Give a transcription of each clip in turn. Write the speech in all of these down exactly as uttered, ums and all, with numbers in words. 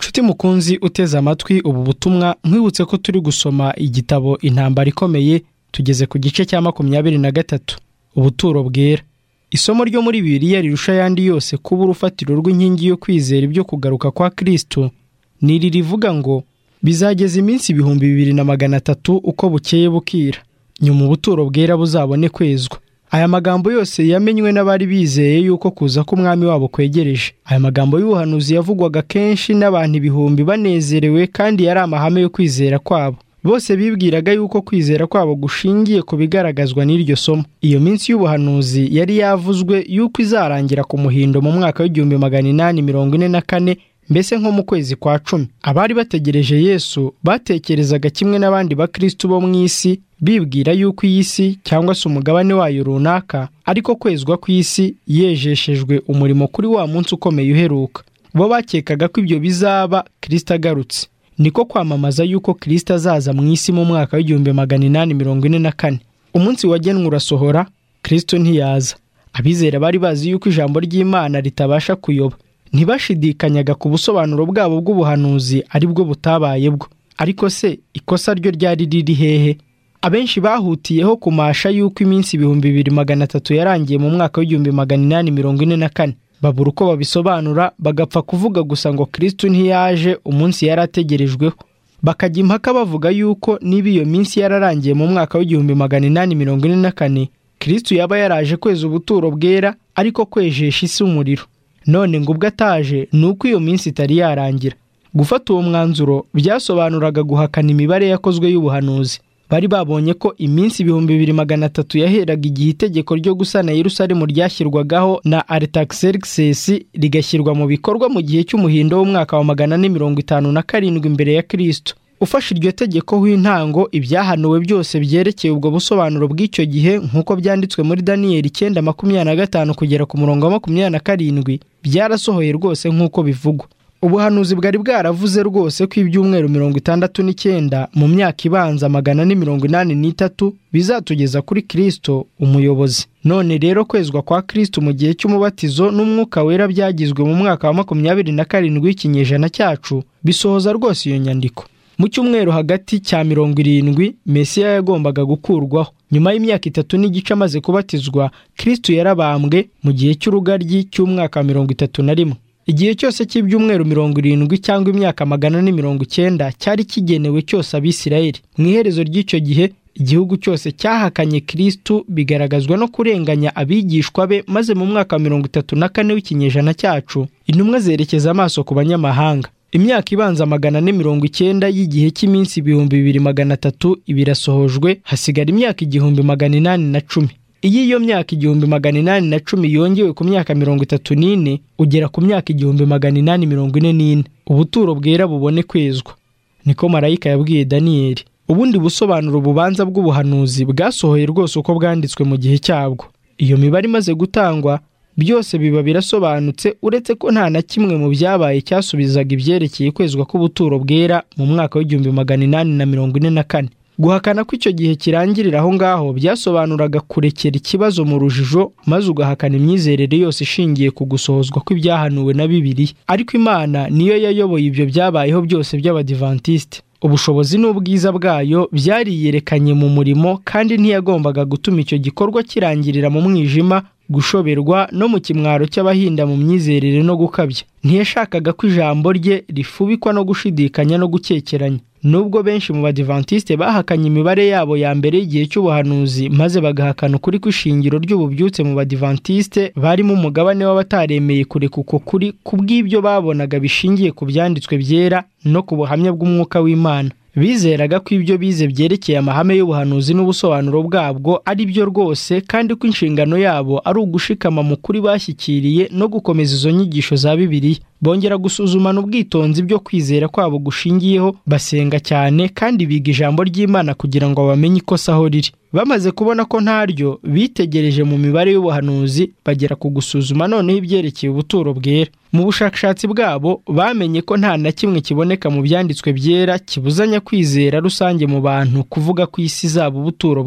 Nshuti mukunzi uteze amatwi ubu butumwa, nkwibutse ko turi gusoma igitabo Intambara Ikomeye, tugeze ku gice cya makumyabiri na gatatu, ubuturo bwera. Isomo ryo muri Bibiliya rirusha ayandi yose kuba urufatiro rw'inkingi yo kwizera ibyo kugaruka kwa Kristo, ni iri rivuga ngo bizageza iminsi ibihumbi bibiri na magana atatu uko bukeye bukira, nyuma ubuturo bwera buzabone kwezwa. Aya magambo yose yamenywe n'abari bizeye yuko kuza k'umwami wabo kwegereje. Aya magambo y'ubuhanuzi yavugwaga kenshi n'abantu ibihumbi banezerewe, kandi yari amahame yo kwizera kwabo. Bose bibwiraga yuko kwizera kwabo gushingiye ku bigaragazwa n'iryo somo. Iyo minsi y'ubuhanuzi yari yavuzwe yuko izarangira ku muhindo mu mwaka w'igihumbi magana inani mirongo ine na kane, mbese nko mu kwezi kwa cumi. Abari bategereje Yesu batekerezaga kimwe n'abandi bakristo bo mu isi, bibwira yuko iyi si cyangwa se umugabane wayo runaka ariko kwezwa kw'isi yejeshejwe umurimo kuri wa munsi ukomeye uheruka. Bo bakekaga ko ibyo bizaba Kristo agarutse. Niko kwamamaza yuko Kristo azaza mu isi mu mwaka w'igihumbi magana inani mirongo ine na kane. Umunsi wagenwe urasohora, Kristo ntiyaza. Abizera bari bazi yuko ijambo ry'Imana ritabasha kuyoba. Ntibashidikanyaga ku busobanuro bwabo bw'ubuhanuzi ari bwo butabaye bwo. Ariko se ikosa ryo ryari riri hehe? Abenshi bahutiyeho kumasha yuko iminsi ibihumbi bibiri magana atatu yarangiye mu mwaka w'igihumbi magana inani mirongo ine na kane. Babura uko babisobanura, bagapfa kuvuga gusa ngo Kristo ntiyaje umunsi yari ategerejweho. Bakajya impaka bavuga yuko niba iyo minsi yararangiye mu mwaka w'igihumbi magana inani mirongo ine na kane, Kristo yaba yaraje kweza ubuturo bwera ariko kwejesha isi umuriro. None ngo ubwo ataje ni uko iyo minsi itari yarangira. Gufata uwo mwanzuro byasobanuraga guhakana imibare yakozwe y'ubuhanuzi. Bari babonye ko iminsi ibihumbi bibiri magana atatu yaheraga igihe itegeko ryo gusana Yerusalemu ryashyirwagaho na Artaxerxes rigashyirwa mu bikorwa mu gihe cy'umuhindo w'umwaka wa magana ane mirongo itanu na karindwi imbere ya Kristo. Ufashe iryo tegeko w'intango, ibyahanuwe byose byerekeye ubwo busobanuro bw'icyo gihe nk'uko byanditswe muri Daniyeli icyenda makumyabiri na gatanu kugera ku murongo wa makumyabiri na karindwi byarasohoye rwose nk'uko bivugwa. Ubuhanuzi bwari bwaravuze rwose ko ibyumweru mirongo itandatu n'icyenda mu myaka ibanza magana ane mirongo inani n'itatu bizatugeza kuri Kristo umuyobozi. None rero kwezwa kwa Kristo mu gihe cy'umubatizo n'umwuka wera byagizwe mu mwaka wa makumyabiri na karindwi w'ikinyejana cyacu bisohoza rwose iyo nyandiko. Mu cyumweru hagati cya mirongo irindwi Mesiya yagombaga gukurwaho. Nyuma y'imyaka itatu n'igice amaze kubatizwa, Kristo yarabambwe mu gihe cy'urugaryi cy'umwaka wa mirongo itatu na rimwe. Igihe cyose cy'ibyumweru mirongo irindwi cyangwa imyaka magana ane mirongo icyenda cyari kigenewe cyose Abisirayeli. Mu iherezo ry'icyo gihe, igihugu cyose cyahakanye Kristo, bigaragazwa no kurenganya abigishwa be, maze mu mwaka wa mirongo itatu na kane w'ikinyejana cyacu intumwa zerekeza amaso ku banyamahanga. Imyaka ibanza magana ane mirongo icyenda y'igihe cy'iminsi ibihumbi bibiri magana atatu ibirasohojwe, hasigara imyaka igihumbi magana inani na cumi. Iyi iyo myaka igihumbi magana inani na cumi yongewe ku myaka mirongo itatu n'ine, ugera ku myaka igihumbi magana inani mirongo ine n'ine, ubuturo bwera bubone kwezwa. Niko marayika yabwiye Daniyeli. Ubundi busobanuro bubanza bw'ubuhanuzi bwasohoye rwose uko bwanditswe mu gihe cyabwo. Iyo mibare imaze gutangwa, byose biba birasobanutse, uretse ko nta na kimwe mu byabaye cyasubizaga ibyerekeye kwezwa k'ubuturo bwera mu mwaka w'igihumbi magana inani na mirongo ine na kane. Guhakana ko icyo gihe kirangirira aho ngaho byasobanuraga kurekera ikibazo mu rujijo, maze ugahakana imyizerere yose ishingiye ku gusohozwa kw'ibyahanuwe na Bibiliya. Ariko Imana niyo yayoboye ibyo byabayeho byose by'Abadivantisite. Ubushobozi n'ubwiza bwayo byariyerekanye mu murimo, kandi ntiyagombaga gutuma icyo gikorwa kirangirira mu mwijima, gushoberwa no mu kimwaro cy'abahinda mu myizerere no gukabya. Ntiyashakaga ko ijambo rye rifubikwa no gushidikanya no gukekeranya. Nubwo benshi mu Badivantiste bahakanye imibare yabo ya mbere y'igihe cy'ubuhanuzi, maze bagahakana ukuri kw'ishingiro ry'ububyutse mu Badivantiste, barimo umugabane w'abataremeye kureka uko kuri kubw'ibyo babonaga bishingiye ku byanditswe byera no ku buhamya bw'umwuka w'Imana. Bizeraga ko ibyo bize byerekeye amahame y'ubuhanuzi n'ubusobanuro bwabwo ari byo rwose, kandi ko inshingano yabo ari ugushikama mu kuri bashyikiriye no gukomeza izo nyigisho za Bibiliya. Bongera gusuzumana ubwitonzi byo kwizera kwabo gushingiyeho, basenga cyane kandi biga ijambo ry'Imana kugira ngo bamenye ikosa aho riri. Bamaze kubona ko ntaryo, bitegereje mu mibare y'ubuhanuzi, bagera ku gusuzuma noneho ibyerekeye ubuturo bwera. Mu bushakashatsi bwabo bamenye ko nta na kimwe kiboneka mu byanditswe byera kibuzanya kwizera rusange mu bantu kuvuga ko isi zabo ubuturo bwera.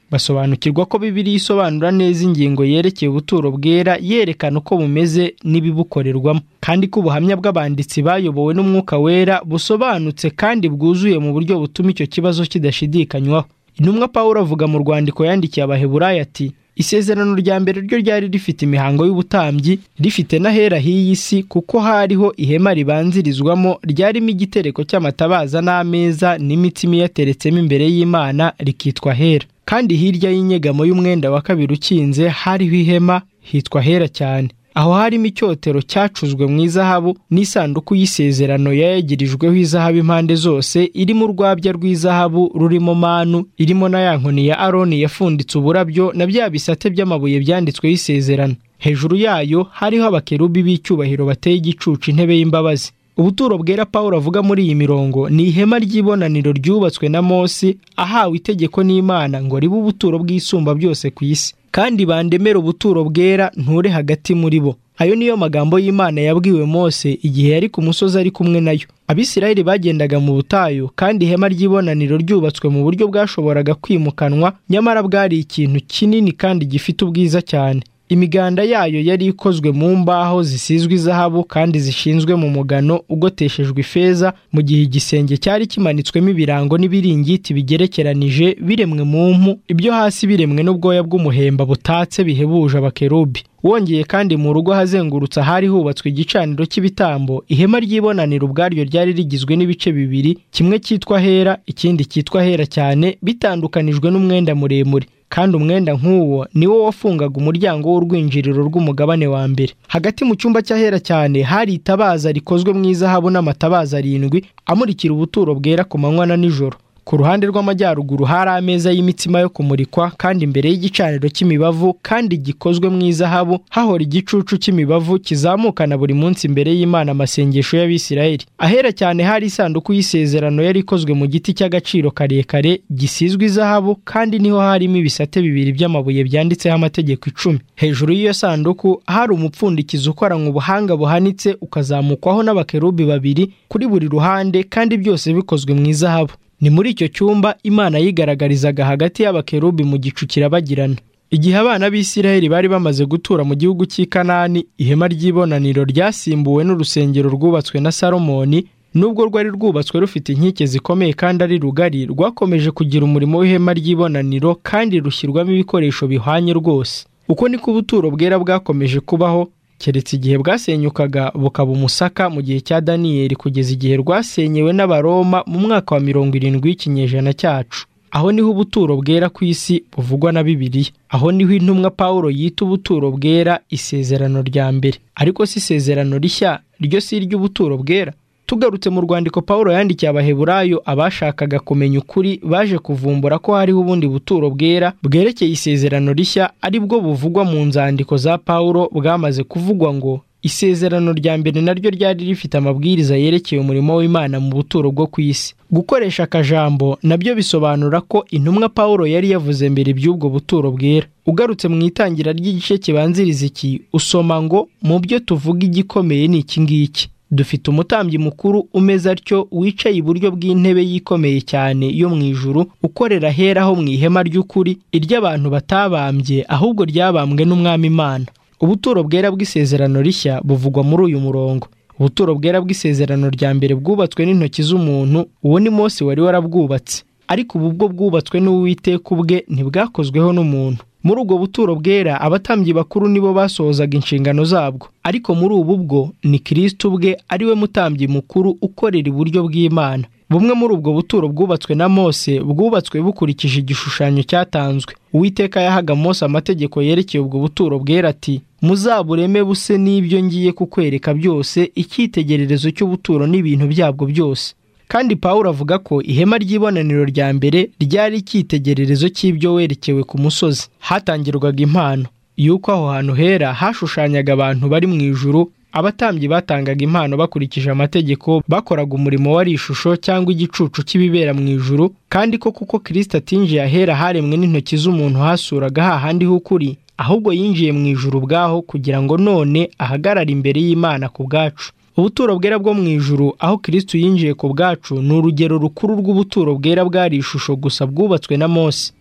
basobanukirwa ko Bibiliya isobanura neza ingingo yerekeye ubuturo bwera, yerekana uko bumeze n'ibibukorerwamo, kandi ko ubuhamya bw'abanditsi bayobowe n'Umwuka Wera busobanutse kandi bwuzuye mu buryo butuma icyo kibazo kidashidikanywaho. Intumwa Pawulo avuga mu rwandiko yandikiye Abaheburayo ati: isezerano rya mbere ryo ryari rifite imihango y'ubutambyi, rifite n'ahera h'iyi si, kuko hariho ihema ribanzirizwamo ryarimo igitereko cy'amatabaza n'ameza n'imitsima iyateretsemo imbere y'Imana, rikitwa hera. Kandi hirya y'inyegamo y'umwenda wa kabiri ukinze hariho ihema, hitwa hera cyane. Aho harimo icyotero cyacuzwe mu izahabu n'isanduku y'isezerano yayagirijweho izahabu impande zose, irimo urwabya rw'izahabu rurimo manu, irimo na ya nkoni ya Aroni yafunditse uburabyo na bya bisate by'amabuye byanditsweho isezerano. Hejuru yayo hariho abakerubi b'icyubahiro bateye igicucu intebe y'imbabazi. Ubuturo bwera Pawulo avuga muri iyi mirongo ni ihema ry'ibonaniro ryubatswe na Mose, ahawe itegeko n'Imana ngo ribe ubuturo bw'isumba byose ku isi, kandi bandemera ubuturo bwera nture hagati muri bo. Ayo niyo magambo y'Imana yabwiwe Mose igihe yari ku musozi ari kumwe nayo. Abisirayeli bagendaga mu butayu, kandi ihema ry'ibonaniro ryubatswe mu buryo bwashoboraga kwimukanwa, nyamara bwari ikintu kinini kandi gifite ubwiza cyane. Imiganda yayo yari ikozwe mu mbaho zisizwe izahabu kandi zishinzwe mu mugano ugoteshejwe ifeza, mu gihe igisenge cyari kimanitswemo ibirango n'ibiringiti bigerekeranije biremwe mu mpu, ibyo hasi biremwe n'ubwoya bw'umuhemba butatse bihebuje abakerubi. Wongeye kandi mu rugo hazengurutse hari hubatswe igicaniro cy'ibitambo. Ihema ry'ibonaniro ubwaryo ryari rigizwe n'ibice bibiri, kimwe cyitwa hera, ikindi cyitwa hera cyane, bitandukanijwe n'umwenda muremure, kandi umwenda nk'uwo niwo wafungaga umuryango w'urwinjiriro rw'umugabane wa mbere. Hagati mu cyumba cy'ahera cyane hari itabaza rikozwe mu izahabu n'amatabaza arindwi amurikira ubuturo bwera ku manywa na nijoro. Ku ruhande rw'amajyaruguru hari ameza y'imitsima yo kumurikwa, kandi imbere y'igicaniro cy'imibavu kandi gikozwe mu izahabu hahora igicucu cy'imibavu kizamukana buri munsi imbere y'Imana amasengesho y'Abisirayeli. Ahera cyane hari isanduku y'isezerano yari ikozwe mu giti cy'agaciro karekare gisizwe izahabu, kandi niho harimo ibisate bibiri by'amabuye byanditseho amategeko icumi. Hejuru y'iyo sanduku hari umupfundikizo ukoranywe ubuhanga buhanitse, ukazamukwaho n'abakerubi babiri kuri buri ruhande, kandi byose bikozwe mu izahabu. Ni muri icyo cyumba Imana yigaragarizaga hagati y'abakerubi mu gicu kirabagirana. Igihe abana b'Isirayeli bari bamaze gutura mu gihugu cy'i Kanani, ihema ry'ibonaniro ryasimbuwe n'urusengero rwubatswe na Salomoni. Nubwo rwari rwubatswe rufite inkike zikomeye kandi ari rugari, rwakomeje kugira umurimo w'ihema ry'ibonaniro kandi rushyirwamo ibikoresho bihwanye rwose. Uko niko ubuturo bwera bwakomeje kubaho, keretse igihe bwasenyukaga bukaba umusaka mu gihe cya Daniyeli, kugeza igihe rwasenyewe n'Abaroma mu mwaka wa mirongo irindwi w'ikinyejana cyacu. Aho niho ubuturo bwera ku isi buvugwa na Bibiliya. Aho niho intumwa Pawulo yita ubuturo bwera isezerano rya mbere. Ariko si isezerano rishya ryo si iry'ubuturo bwera. Tugarutse mu rwandiko Pawulo yandikiye Abaheburayo, abashakaga kumenya ukuri baje kuvumbura ko hariho ubundi buturo bwera bwerekeye isezerano rishya, ari bwo buvugwa mu nzandiko za Pawulo, bwamaze kuvugwa ngo isezerano rya mbere naryo ryari rifite amabwiriza yerekeye umurimo w'Imana mu buturo bwo ku isi. Gukoresha akajambo nabyo bisobanura ko intumwa Pawulo yari yavuze mbere by'ubwo buturo bwera. Ugarutse mu itangira ry'igice kibanziriza iki, usoma ngo mu byo tuvuga igikomeye ni iki ngiki: dufite umutambyi mukuru umeze atyo, wicaye iburyo bw'intebe yikomeye cyane yo mu ijuru, ukorera hera ho mu ihema ry'ukuri, iry'abantu batabambye ahubwo ryabambwe n'Umwami Imana. Ubuturo bwera bw'isezerano rishya buvugwa muri uyu murongo. Ubuturo bwera bw'isezerano rya mbere bwubatswe n'intoki z'umuntu, uwo ni Mose wari warabwubatse, ariko ubu bwo bwubatswe n'Uwiteka ubwe, ntibwakozweho n'umuntu. Muri ubwo buturo bwera abatambyi bakuru nibo basohozaga inshingano zabwo, ariko muri ubu bwo ni Kristo ubwe ari we mutambyi mukuru ukorera iburyo bw'Imana. Bumwe muri ubwo buturo bwubatswe na Mose bwubatswe bukurikije igishushanyo cyatanzwe. Uwiteka yahaga Mose amategeko yerekeye ubwo buturo bwera ati: muzabureme buse n'ibyo ngiye kukwereka byose, icyitegererezo cy'ubuturo n'ibintu byabwo byose. Kandi Pawulo avuga ko ihema ry'ibonaniro rya mbere ryari icyitegererezo cy'ibyo werekewe ku musozi. Hatangirwaga impano y'uko aho hantu hera hashushanyaga abantu bari mu ijuru. Abatambyi batangaga impano bakurikije amategeko, bakoraga umurimo wari ishusho cyangwa igicucu cy'ibibera mu ijuru, kandi ko kuko Kristo atinjiye ahera haremwe n'intoki z'umuntu hasuraga hahandi h'ukuri, ahubwo yinjiye mu ijuru ubwaho kugira ngo none ahagarare imbere y'Imana ku bwacu. Ubuturo bwera bwo mu ijuru aho Kristo yinjiye ku bwacu ni urugero rukuru rw'ubuturo bwera bwari ishusho gusa bwubatswe na Mose.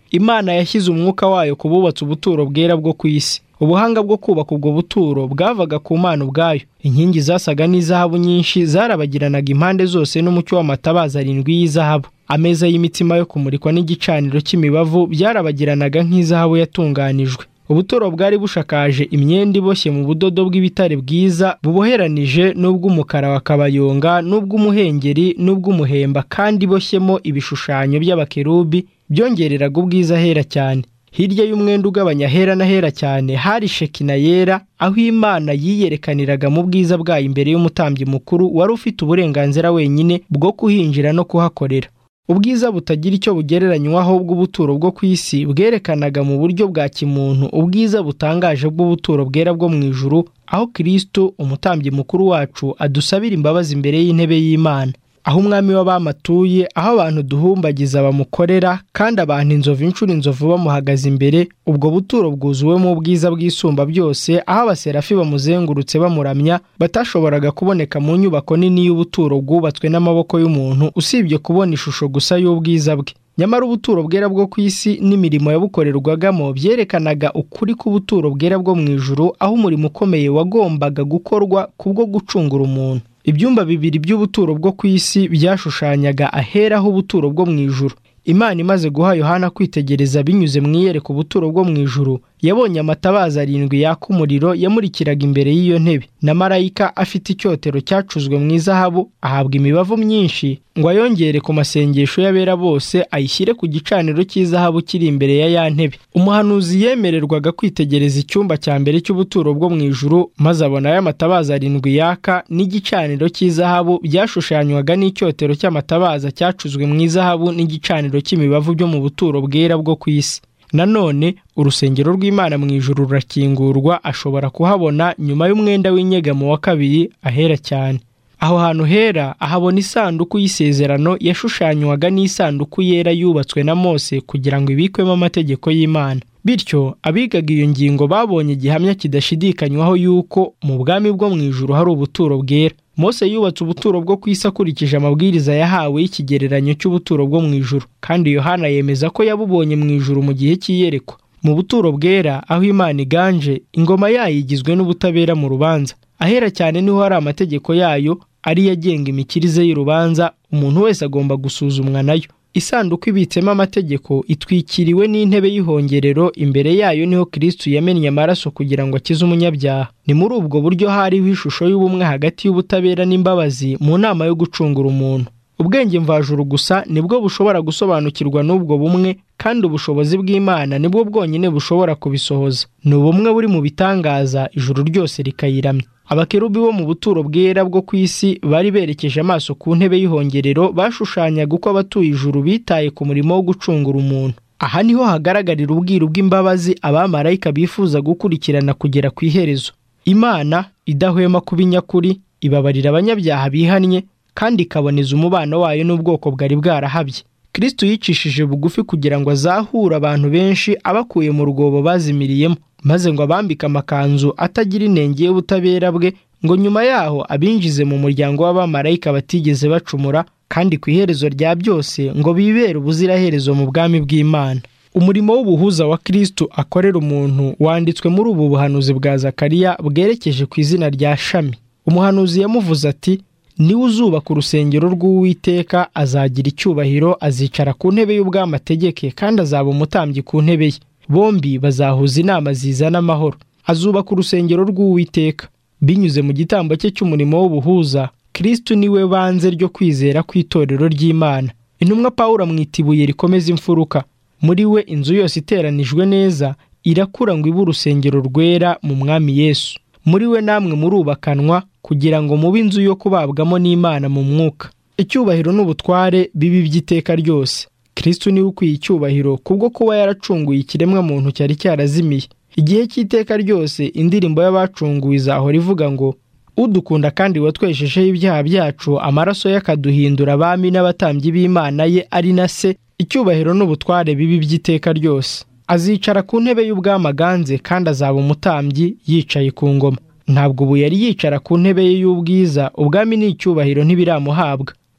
Imana yashyize umwuka wayo ku bubatse ubuturo bwera bwo ku isi. Ubuhanga bwo kubaka ubwo buturo bwavaga ku Mana ubwayo. Inkingi zasaga n'izahabu nyinshi zarabagiranaga impande zose n'umucyo w'amatabaza arindwi y'izahabu. Ameza y'imitsima yo kumurikwa n'igicaniro cy'imibavu byarabagiranaga nk'izahabu yatunganijwe. Ubuturo bwari bushakaje imyenda iboshye mu budodo bw'ibitare bwiza buboheranije n'ubw'umukara wa kabayonga n'ubw'umuhengeri n'ubw'umuhemba, kandi iboshyemo ibishushanyo by'abakerubi byongereraga ubwiza hera cyane. Hirya y'umwenda ugabanya hera na hera cyane hari shekina yera, aho Imana yiyerekaniraga mu bwiza bwayo imbere y'umutambyi mukuru wari ufite uburenganzira wenyine bwo kuhinjira no kuhakorera. Ubwiza butagira icyo bugereranywaho bw'ubuturo bwo ku isi bwerekanaga mu buryo bwa kimuntu ubwiza butangaje bw'ubuturo bwera bwo mu ijuru, aho Kristo umutambyi mukuru wacu adusabira imbabazi imbere y'intebe y'Imana, aho umwami w'abamatuye, aho abantu duhumbagiza bamukorera, kandi abantu inzovu inshuro inzovu bamuhagaze imbere. Ubwo buturo bwuzuwemo ubwiza bw'isumba byose, aho abaserafi bamuzengurutse bamuramya batashoboraga kuboneka mu nyubako nini y'ubuturo bwubatswe n'amaboko y'umuntu, usibye kubona ishusho gusa y'ubwiza bwe. Nyamara ubuturo bwera bwo ku isi n'imirimo yabukorerwagamo byerekanaga ukuri k'ubuturo bwera bwo mu ijuru, aho umurimo ukomeye wagombaga gukorwa kubwo gucungura umuntu. Ibyumba bibiri by'ubuturo bwo ku isi byashushanyaga ahera h'ubuturo bwo mu ijuru. Imana imaze guha Yohana kwitegereza binyuze mu iyereka ubuturo bwo mu ijuru, yabonye amatabaza arindwi yaka umuriro yamurikiraga imbere y'iyo ntebe, na marayika afite icyotero cyacuzwe mu izahabu ahabwa imibavu myinshi ngo ayongere ku masengesho y'abera bose ayishyire ku gicaniro cy'izahabu kiri imbere ya ya ntebe. Umuhanuzi yemererwaga kwitegereza icyumba cya mbere cy'ubuturo bwo mu ijuru, maze abona aya matabaza arindwi yaka n'igicaniro cy'izahabu byashushanywaga n'icyotero cy'amatabaza cyacuzwe mu izahabu n'igicaniro cy'imibavu byo mu buturo bwera bwo ku isi. Nanone urusengero rw'Imana mu ijuru rurakingurwa, ashobora kuhabona nyuma y'umwenda w'inyegamo wa kabiri ahera cyane. Aho hantu hera ahabona isanduku y'isezerano yashushanywaga n'isanduku yera yubatswe na Mose kugira ngo ibikwemo amategeko y'Imana. Bityo abigaga iyo ngingo babonye gihamya kidashidikanywaho yuko mu bwami bwo mu ijuru hari ubuturo bwera. Mose yubatse ubuturo bwo ku isi akurikije amabwiriza yahawe y'ikigereranyo cy'ubuturo bwo mu ijuru, kandi Yohana yemeza ko yabubonye mu ijuru mu gihe cy'iyerekwa. Mu buturo bwera, aho Imana iganje, ingoma yayo igizwe n'ubutabera mu rubanza. Ahera cyane niho hari amategeko yayo ari agenga imikirize y'urubanza, umuntu wese agomba gusuzumwa nayo. Isanduku ibitsemo amategeko itwikiriwe n'intebe y'ihongerero, imbere yayo niho Kristo yamennye amaraso kugira ngo akize umunyabyaha. Ni muri ubwo buryo hariho ishusho y'ubumwe hagati y'ubutabera n'imbabazi mu nama yo gucungura umuntu. Ubwenge mvajuru gusa nibwo bushobora gusobanukirwa n'ubwo bumwe, kandi ubushobozi bw'Imana nibwo bwonyine bushobora kubisohoza. Ni ubumwe buri mu bitangaza ijuru ryose rikayiramya. Abakerubi bo mu buturo bwera bwo ku isi bari berekeje amaso ku ntebe y'ihongerero, bashushanyaga uko abatuye ijuru bitaye ku murimo wo gucungura umuntu. Aha niho hagaragarira ubwiru bw'imbabazi abamarayika bifuza gukurikirana kugera ku iherezo. Imana idahwema kuba inyakuri, ibabarira abanyabyaha bihannye, kandi ikaboneza umubano wayo n'ubwoko bwari bwarahabye. Kristo yicishije bugufi kugira ngo azahure abantu benshi abakuye mu rwobo bazimiriyemo, maze ngo abambike amakanzu atagira inenge y'ubutabera bwe, ngo nyuma yaho abinjize mu muryango w'abamarayika batigeze bacumura, kandi ku iherezo rya byose ngo bibere ubuziraherezo mu bwami bw'Imana. Umurimo w'ubuhuza wa Kristo akorera umuntu wanditswe muri ubu buhanuzi bwa Zakariya bwerekeje ku izina rya Shami. Umuhanuzi yamuvuze ati: niwe uzubaka urusengero rw'Uwiteka, azagira icyubahiro, azicara ku ntebe y'ubwami ategeke, kandi azaba umutambyi ku ntebe ye. Bombi bazahuza inama zizana amahoro. Azubaka urusengero rw'Uwiteka. Binyuze mu gitambo cye cy'umurimo w'ubuhuza, Kristo niwe banze ryo kwizera kw'itorero ry'Imana. Intumwa Pawulo amwita ibuye rikomeza imfuruka. Muri we inzu yose iteranijwe neza irakura ngo ibe urusengero rwera mu Mwami Yesu. Muri we namwe murubakanwa kugira ngo mube inzu yo kubabwamo n'Imana mu mwuka. Icyubahiro n'ubutware bibi by'iteka ryose. Kristo niwe ukwiye icyubahiro kubwo kuba yaracunguye ikiremwa muntu cyari cyarazimiye. Igihe cy'iteka ryose indirimbo y'abacunguwe izahora ivuga ngo: udukunda kandi watweshejeho ibyaha byacu, amaraso y'akaduhindura abami n'abatambyi b'Imana ye ari na se, icyubahiro n'ubutware bibi by'iteka ryose. Azicara ku ntebe y'ubwami aganze, kandi azaba umutambyi yicaye ku ngoma. Ntabwo ubu yari yicara ku ntebe ye y'ubwiza, ubwami n'icyubahiro ntibiramuhabwa.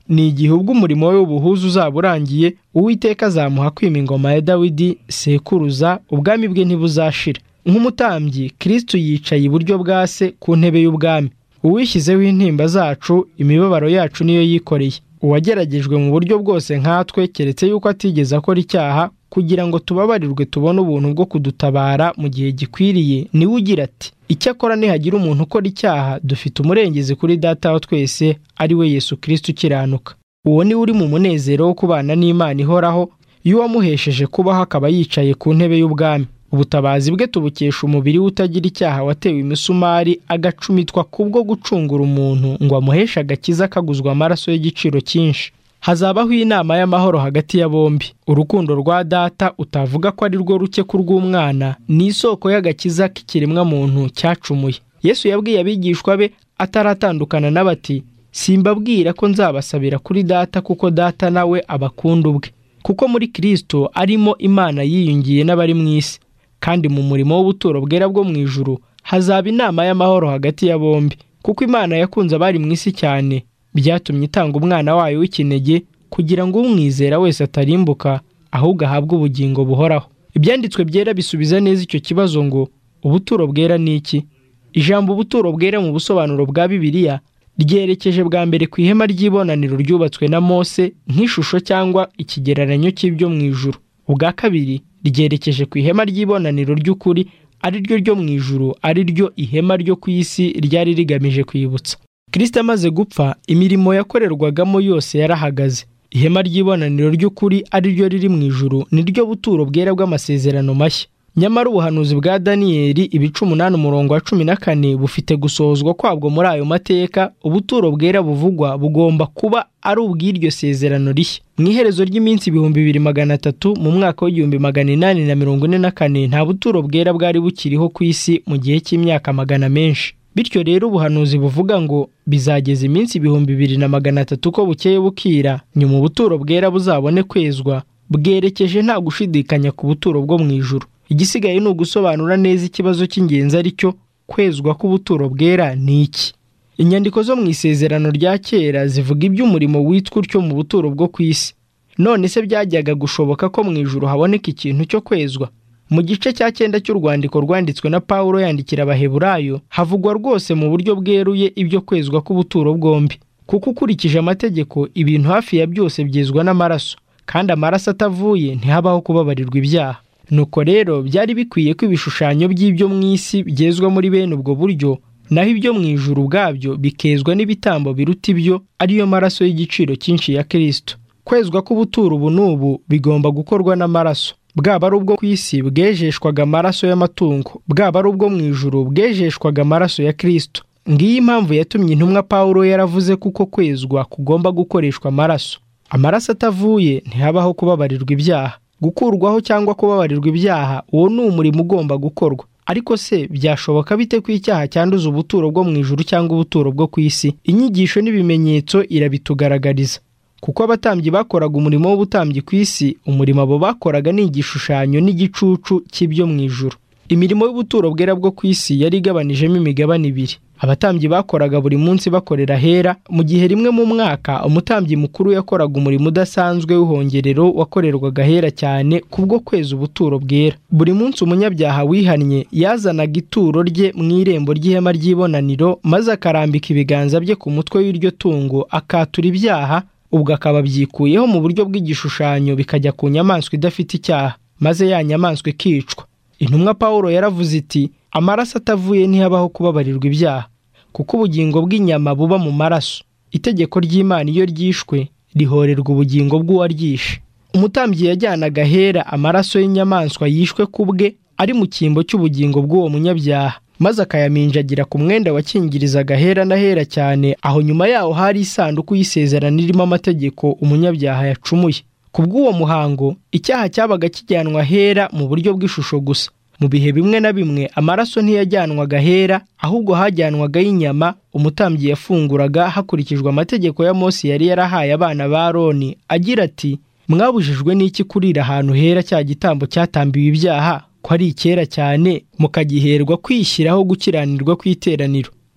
ni igihe ubwo umurimo we w'ubuhuza uzaba urangiye Uwiteka azamuha kwima ingoma ya Dawidi sekuruza, ubwami bwe ntibuzashira. Nk'umutambyi Kristo yicaye iburyo bwa Se ku ntebe y'ubwami. Uwishyizeho intimba zacu, imibabaro yacu niyo yikoreye. Uwageragejwe mu buryo bwose nkatwe, keretse yuko atigeze akora icyaha, kugira ngo tubabarirwe tubone ubuntu bwo kudutabara mu gihe gikwiriye, niwe ugira ati: icyakora nihagira umuntu ukora icyaha, dufite umurengezi kuri Data wa twese, ari we Yesu Kristo ukiranuka. Uwo ni uri mu munezero wo kubana n'Imana ihoraho, y'uwamuhesheje kubaho akaba yicaye ku ntebe y'ubwami. Ubutabazi bwe tubukesha umubiri we utagira icyaha watewe imisumari, agacumitwa kubwo gucungura umuntu ngo amuheshe agakiza kaguzwa amaraso y'igiciro cyinshi. Hazabaho inama y'amahoro hagati ya bombi. Urukundo rwa Data utavuga ko ari rwo ruke ku rw'umwana, ni isoko y'agakiza k'ikiremwa muntu cyacumuye. Yesu yabwiye abigishwa be ataratandukana n'abati: simbabwira ko nzabasabira kuri Data, kuko Data nawe abakunda ubwe, kuko muri Kristo arimo Imana yiyungiye n'abari mu isi, kandi mu murimo w'ubuturo bwera bwo mu ijuru hazaba inama y'amahoro hagati ya bombi, kuko Imana yakunze abari mu isi cyane, byatumye itanga umwana wayo w'ikinege, kugira ngo umwizera wese atarimbuka, ahubwo ahabwe ubugingo buhoraho. Ibyanditswe byera bisubiza neza icyo kibazo ngo ubuturo bwera ni iki? Ijambo ubuturo bwera mu busobanuro bwa Bibiliya ryerekeje bwa mbere ku ihema ry'ibonaniro ryubatswe na Mose nk'ishusho cyangwa ikigereranyo cy'ibyo mu ijuru. Ubwa kabiri ryerekeje ku ihema ry'ibonaniro ry'ukuri, ari ryo ryo mu ijuru, ari ryo ihema ryo ku isi ryari rigamije kwibutsa. Kristo amaze gupfa, imirimo yakorerwagamo yose yarahagaze. Ihema ry'ibonaniro ry'ukuri, ari ryo riri mu ijuru, ni ryo buturo bwera bw'amasezerano mashya. Nyamara ubuhanuzi bwa Daniyeli ibice umunani umurongo wa cumi na kane bufite gusohozwa kwabwo muri ayo mateka. Ubuturo bwera buvugwa bugomba kuba ari ubw'iryo sezerano rishya. Mu iherezo ry'iminsi ibihumbi bibiri magana atatu mu mwaka w'igihumbi magana inani na mirongo ine na kane, nta buturo bwera bwari bukiriho ku isi mu gihe cy'imyaka magana menshi. Bityo rero ubuhanuzi buvuga ngo bizageza iminsi ibihumbi bibiri na magana atatu ko bukeye bukira nyuma ubuturo bwera buzabone kwezwa, bwerekeje nta gushidikanya ku buturo bwo mu ijuru. Igisigaye ni ugusobanura neza ikibazo cy'ingenzi, ari cyo kwezwa k'ubuturo bwera ni iki. Inyandiko zo mu isezerano rya kera zivuga iby'umurimo witwa utyo mu buturo bwo ku isi. None se byajyaga gushoboka ko mu ijuru haboneka ikintu cyo kwezwa? Mu gice cya cyenda cy'urwandiko rwanditswe na Pawulo yandikira Abaheburayo, havugwa rwose mu buryo bweruye ibyo kwezwa k'ubuturo bwombi. Kuko ukurikije amategeko, ibintu hafi ya byose byezwa n'amaraso, kandi amaraso atavuye ntihabaho kubabarirwa ibyaha. Nuko rero byari bikwiye ko ibishushanyo by'ibyo mu isi byezwa muri bene ubwo buryo, naho ibyo mu ijuru ubwabyo bikezwa n'ibitambo biruta ibyo, ariyo maraso y'igiciro cyinshi ya Kristo. Kwezwa k'ubuturo ubu n'ubu bigomba gukorwa n'amaraso. Bwaba ari ubwo ku isi bwejeshwaga amaraso y'amatungo, bwaba ari ubwo mu ijuru bwejeshwaga amaraso ya Kristo. Ngiyi impamvu yatumye intumwa Pawulo yaravuze kuko kwezwa kugomba gukoreshwa amaraso. Amaraso atavuye ntihabaho kubabarirwa ibyaha. Gukurwaho cyangwa kubabarirwa ibyaha, uwo ni umurimo ugomba gukorwa. Ariko se byashoboka bite ko icyaha cyanduza ubuturo bwo mu ijuru cyangwa ubuturo bwo ku isi? Inyigisho n'ibimenyetso irabitugaragariza. Kuko abatambyi bakoraga umurimo w'ubutambyi ku isi, umurimo abo bakoraga ni igishushanyo n'igicucu cy'ibyo mu ijuru. Imirimo y'ubuturo bwera bwo ku isi yari igabanijemo imigabane ibiri. Abatambyi bakoraga buri munsi bakorera hera, mu gihe rimwe mu mwaka umutambyi mukuru yakoraga umurimo udasanzwe w'ihongerero wakorerwaga hera cyane kubwo kweza ubuturo bwera. Buri munsi umunyabyaha wihannye yazanaga ituro rye mu irembo ry'ihema ry'ibonaniro, maze akarambika ibiganza bye ku mutwe w'iryo tungo akatura ibyaha, ubwo akaba byikuyeho mu buryo bw'igishushanyo bikajya ku nyamaswa idafite icyaha, maze ya nyamaswa ikicwa. Intumwa Pawulo yaravuze iti: amaraso atavuye ntihabaho kubabarirwa ibyaha, kuko ubugingo bw'inyama buba mu maraso. Itegeko ry'Imana iyo ryishwe rihorerwa ubugingo bw'uwaryishe. Umutambyi yajyanaga hera amaraso y'inyamaswa yishwe kubwe ari mu cyimbo cy'ubugingo bw'uwo munyabyaha, maze akayaminjagira ku mwenda wakingirizaga hera na hera cyane, aho nyuma yaho hari isanduku y'isezerano irimo amategeko umunyabyaha yacumuye. Kubw'uwo muhango icyaha cyabaga kijyanwa hera mu buryo bw'ishusho gusa. Mu bihe bimwe na bimwe amaraso ntiyajyanwaga hera, ahubwo hajyanwaga y'inyama umutambyi yafunguraga hakurikijwe amategeko ya Mose yari yarahaye abana ba Aroni, agira ati: mwabujijwe n'iki kurira ahantu hera cya gitambo cyatambiwe ibyaha, ko ari icyera cyane, mukagiherwa kwishyiraho gukiranirwa kw'iteraniro.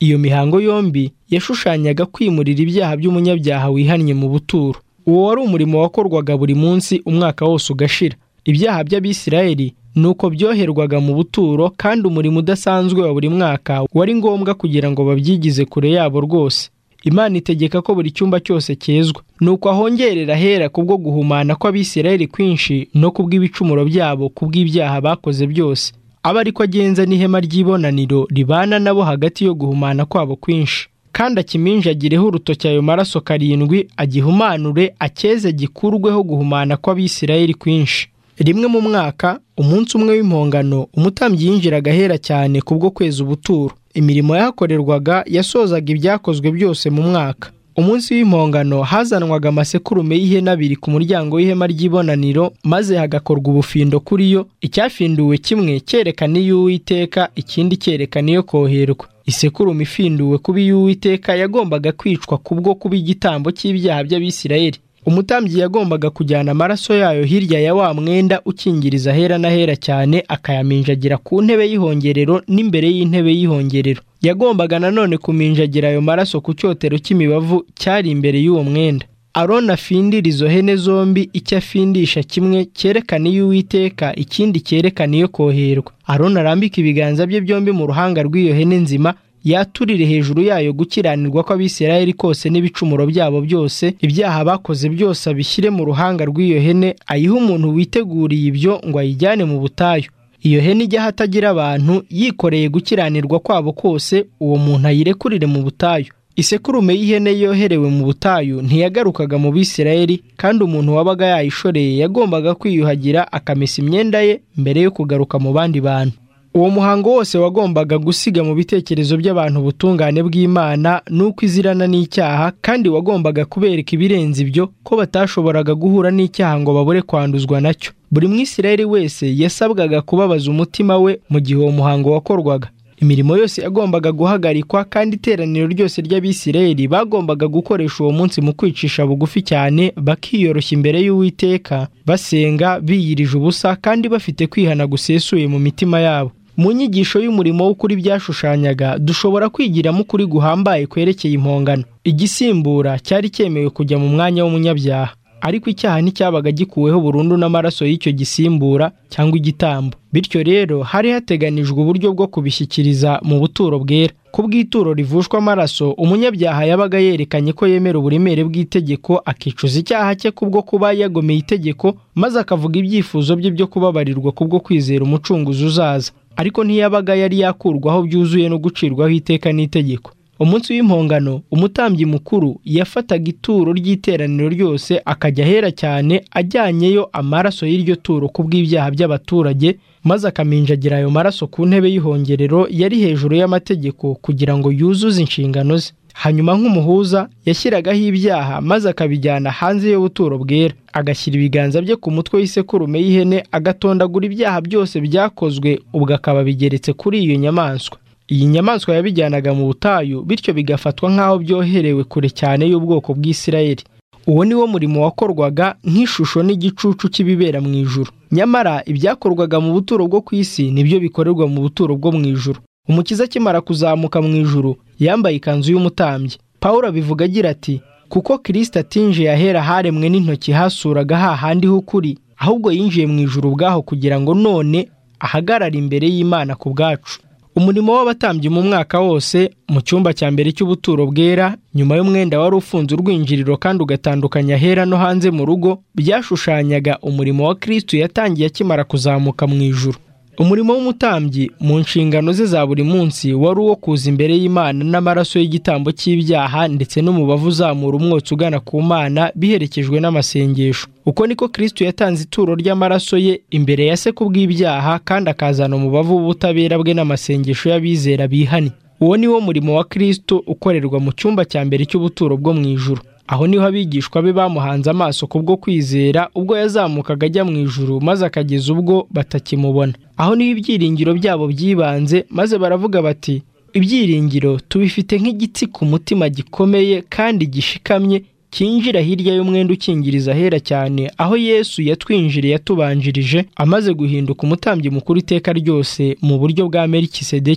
Iyo mihango yombi yashushanyaga kwimurira ibyaha by'umunyabyaha wihannye mu buturo. Uwo wari umurimo wakorwaga buri munsi umwaka wose ugashira. Ibyaha by'Abisirayeli nuko byoherwaga mu buturo, kandi umurimo udasanzwe wa buri mwaka wari ngombwa kugira ngo babyigize kure yabo rwose. Imana itegeka ko buri cyumba cyose cyezwa, nuko ahongerera hera kubwo guhumana kw'Abisirayeli kwinshi no kubw'ibicumuro byabo kubw'ibyaha bakoze byose. Aba ariko agenza n'ihema ry'ibonaniro ribana nabo hagati yo guhumana kwabo kwinshi. Kandi akiminjagireho urutoki ayo maraso karindwi, agihumanure, acyeze gikurweho guhumana kw'Abisirayeli kwinshi. Rimwe mu mwaka, umunsi umwe w'impongano, umutambyi yinjiraga ahera cyane kubwo kweza ubuturo. Imirimo yahakorerwaga yasozaga ibyakozwe byose mu mwaka. Umunsi w'impongano hazanwaga amasekurume y'ihene abiri ku muryango w'ihema ry'ibonaniro, maze hagakorwa ubufindo kuri yo, icyafinduwe kimwe cyerekana iy'Uwiteka, ikindi cyerekana iyo koherwa. Isekurume ifinduwe kuba iy'Uwiteka yagombaga kwicwa kubwo kuba igitambo cy'ibyaha by'Abisirayeli. Umutambyi yagombaga kujyana amaraso yayo hirya ya wa mwenda ukingiriza ahera n'ahera cyane, akayaminjagira ku ntebe y'ihongerero n'imbere y'intebe y'ihongerero. Yagombaga nanone kuminjagira ayo maraso ku cyotero cy'imibavu cyari imbere y'uwo mwenda. Aroni afindira izo hene zombi, icyo afindisha kimwe cyerekana iy'Uwiteka, ikindi cyerekana iyo koherwa. Aroni arambika ibiganza bye byombi mu ruhanga rw'iyo hene nzima, yaturire hejuru yayo gukiranirwa kw'Abisirayeli kose n'ibicumuro byabo byose, ibyaha bakoze byose abishyire mu ruhanga rw'iyo hene, ayiha umuntu witeguriye ibyo ngo ayijyane mu butayu. Iyo hene ijya ahatagira abantu, yikoreye gukiranirwa kwabo kose, uwo muntu ayirekurire mu butayu. Isekurume y'ihene yoherewe mu butayu ntiyagarukaga mu Bisirayeli, kandi umuntu wabaga yayishoreye yagombaga kwiyuhagira akamesa imyenda ye mbere yo kugaruka mu bandi bantu. Uwo muhango wose wagombaga gusiga mu bitekerezo by'abantu ubutungane bw'Imana nuko izirana n'icyaha, kandi wagombaga kubereka ibirenze ibyo ko batashoboraga guhura n'icyaha ngo babure kwanduzwa nacyo. Buri Mwisirayeli wese yasabwaga kubabaza umutima we mu gihe uwo muhango wakorwaga. Imirimo yose yagombaga guhagarikwa, kandi iteraniro ryose ry'Abisirayeli bagombaga gukoresha uwo munsi mu kwicisha bugufi cyane, bakiyoroshya imbere y'Uwiteka, basenga biyirije ubusa kandi bafite kwihana gusesuye mu mitima yabo. Mu nyigisho y'umurimo w'ukuri byashushanyaga, dushobora kwigiramo ukuri guhambaye kwerekeye impongano. Igisimbura cyari cyemewe kujya mu mwanya w'umunyabyaha, ariko icyaha nticyabaga gikuweho burundu n'amaraso y'icyo gisimbura cyangwa igitambo. Bityo rero hari hateganijwe uburyo bwo kubishyikiriza mu buturo bwera. Ku bw'ituro rivushwa amaraso, umunyabyaha yabaga yerekanye ko yemera uburemere bw'itegeko, akicuza icyaha cye kubwo kuba yagomeye itegeko, maze akavuga ibyifuzo bye byo kubabarirwa kubwo kwizera umucunguzi uzaza. Ariko ntiyabaga yari yakurwaho byuzuye no gucirwaho iteka n'itegeko. Umunsi w'impongano, umutambyi mukuru yafataga ituro ry'iteraniro ryose, akajya ahera cyane ajyanyeyo amaraso y'iryo turo kubw'ibyaha by'abaturage, maze akaminjagira ayo maraso ku ntebe y'ihongerero yari hejuru y'amategeko kugira ngo yuzuze inshingano ze. Hanyuma nk'umuhuza yashyiragaho ibyaha, maze akabijyana hanze y'ubuturo bwera, agashyira ibiganza bye ku mutwe w'isekurume y'ihene, agatondagura ibyaha byose byakozwe, ubwo akaba bigeretse kuri iyo nyamaswa. Iyi nyamaswa yabijyanaga mu butayu, bityo bigafatwa nk'aho byoherewe kure cyane y'ubwoko bw'Isirayeli. Uwo ni wo murimo wakorwaga nk'ishusho n'igicucu cy'ibibera mu ijuru. Nyamara ibyakorwaga mu buturo bwo ku isi nibyo bikorerwa mu buturo bwo mu ijuru. Umukiza akimara kuzamuka mu ijuru, yambaye ikanzu y'umutambyi. Pawulo abivuga agira ati, kuko Kristo atinjiye ahera haremwe n'intoki hasuraga hahandi h'ukuri, ahubwo yinjiye mu ijuru ubwaho kugira ngo none ahagarare imbere y'Imana ku bwacu. Umurimo w'abatambyi mu mwaka wose, mu cyumba cya mbere cy'ubuturo bwera, nyuma y'umwenda wari ufunze urwinjiriro kandi ugatandukanya ahera no hanze mu rugo, byashushanyaga umurimo wa Kristo yatangiye akimara kuzamuka mu ijuru. Umurimo w'umutambyi mu nshingano ze za buri munsi wari uwo kuza imbere y'Imana n'amaraso y'igitambo cy'ibyaha, ndetse n'umubavu uzamura umwotsi ugana ku Mana biherekejwe n'amasengesho. Uko niko Kristo yatanze ituro ry'amaraso ye imbere ya se kubw'ibyaha, kandi akazana umubavu w'ubutabera bwe n'amasengesho y'abizera bihanye. Uwo ni wo murimo wa Kristo ukorerwa mu cyumba cya mbere cy'ubuturo bwo mu ijuru. Aho niho abigishwa be bamuhanze amaso kubwo kwizera ubwo yazamukaga ajya mu ijuru, maze akageza ubwo batakimubona. Aho niho ibyiringiro byabo byibanze, maze baravuga bati, ibyiringiro tubifite nk'igitsi ku mutima gikomeye kandi gishikamye, kinjira hirya y'umwenda ukingiriza ahera cyane, aho Yesu yatwinjiriye yatubanjirije, amaze guhinduka umutambyi mukuru iteka ryose mu buryo bwa Melikisedeki.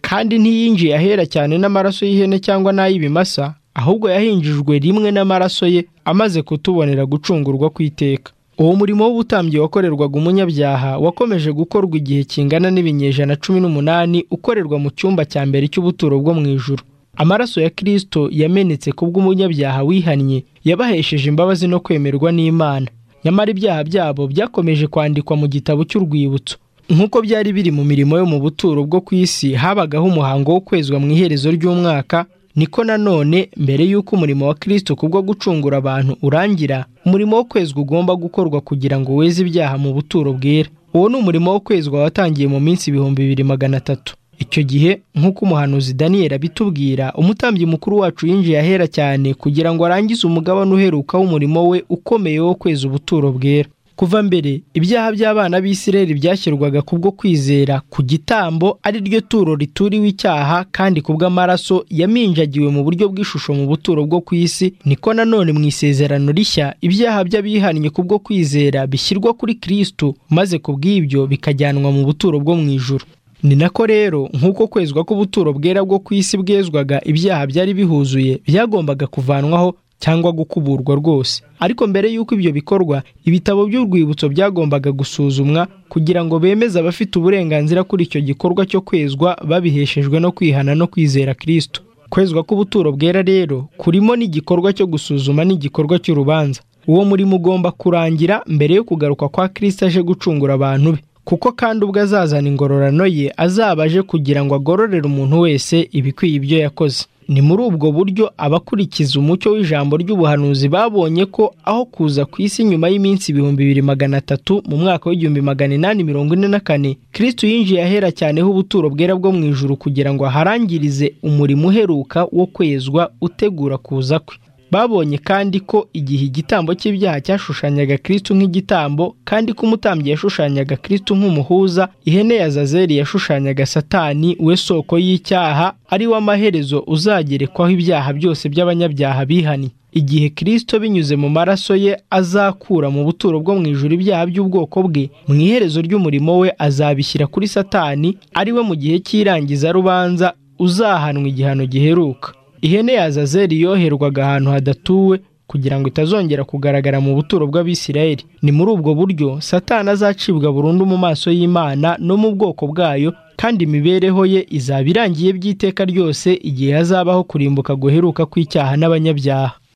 kandi ntiyinjiye ahera cyane n'amaraso y'ihene cyangwa n'ay'ibimasa, ahubwo yahinjijwe rimwe n'amaraso ye amaze kutubonera gucungurwa kw'iteka. Uwo murimo w'ubutambyi wakorerwaga umunyabyaha wakomeje gukorwa igihe kingana n'ibinyejana cumi n'umunani ukorerwa mu cyumba cya mbere cy'ubuturo bwo mu ijuru. Amaraso ya Kristo yamenetse kubw'umunyabyaha wihannye yabahesheje imbabazi no kwemerwa n'Imana. Nyamara ibyaha byabo byakomeje kwandikwa mu gitabo cy'urwibutso. Nk'uko byari biri mu mirimo yo mu buturo bwo ku isi habagaho umuhango wo kwezwa mu iherezo ry'umwaka, niko nanone mbere y'uko umurimo wa Kristo kubwo gucungura abantu urangira, umurimo wo kwezwa ugomba gukorwa kugira ngo weze ibyaha mu buturo bwera. Uwo ni umurimo wo kwezwa watangiye mu minsi ibihumbi bibiri magana atatu. Icyo gihe nk'uko umuhanuzi Daniyeli abitubwira, umutambyi mukuru wacu yinjiye ahera cyane kugira ngo arangize umugabane uheruka w'umurimo we ukomeye wo kweza ubuturo bwera. Kuva mbere ibyaha by'abana b'Isirayeli byashyirwaga kubwo kwizera ku gitambo ari ryo turo rituriwe icyaha, kandi kubw'amaraso yaminjagiwe mu buryo bw'ishusho mu buturo bwo ku isi, niko nanone mu isezerano rishya ibyaha by'abihannye kubwo kwizera bishyirwa kuri Kristo, maze kubw'ibyo bikajyanwa mu buturo bwo mu ijuru. Ni nako rero nk'uko kwezwa k'ubuturo bwera bwo ku isi bwezwaga ibyaha byari bihuzuye byagombaga kuvanwaho cyangwa gukuburwa rwose. Ariko mbere y'uko ibyo bikorwa, ibitabo by'urwibutso byagombaga gusuzumwa kugira ngo bemeze abafite uburenganzira kuri icyo gikorwa cyo kwezwa babiheshejwe no kwihana no kwizera Kristo. Kwezwa k'ubuturo bwera rero kurimo n'igikorwa cyo gusuzuma n'igikorwa cy'urubanza. Uwo murimo ugomba kurangira mbere yo kugaruka kwa Kristo aje gucungura abantu be, kuko kandi ubwo azazana ingororano ye azaba aje kugira ngo agororere umuntu wese ibikwiye ibyo yakoze. Ni muri ubwo buryo abakurikiza umucyo w'ijambo ry'ubuhanuzi babonye ko aho kuza ku isi nyuma y'iminsi ibihumbi bibiri magana atatu mu mwaka w'igihumbi magana inani mirongo ine na kane, Kristo yinjiye ahera cyane h'ubuturo bwera bwo mu ijuru kugira ngo aharangirize umurimo uheruka wo kwezwa utegura kuza kwe. Babonye kandi ko igihe igitambo cy'ibyaha cyashushanyaga Kristo nk'igitambo, kandi ko umutambyi yashushanyaga Kristo nk'umuhuza, ihene ya Zazeri yashushanyaga Satani we soko y'icyaha, ari we amaherezo uzagerekwaho ibyaha byose by'abanyabyaha bihannye. Igihe Kristo binyuze mu maraso ye azakura mu buturo bwo mu ijuru ibyaha by'ubwoko bwe, mu iherezo ry'umurimo we azabishyira kuri Satani, ari we mu gihe cy'irangiza rubanza uzahanwa igihano giheruka. Ihene ya Zazeri yoherwaga ahantu hadatuwe kugira ngo itazongera kugaragara mu buturo bw'Abisirayeli. Ni muri ubwo buryo Satani azacibwa burundu mu maso y'Imana no mu bwoko bwayo, kandi imibereho ye izaba irangiye by'iteka ryose igihe hazabaho kurimbuka guheruka kw'icyaha n'abanyabyaha.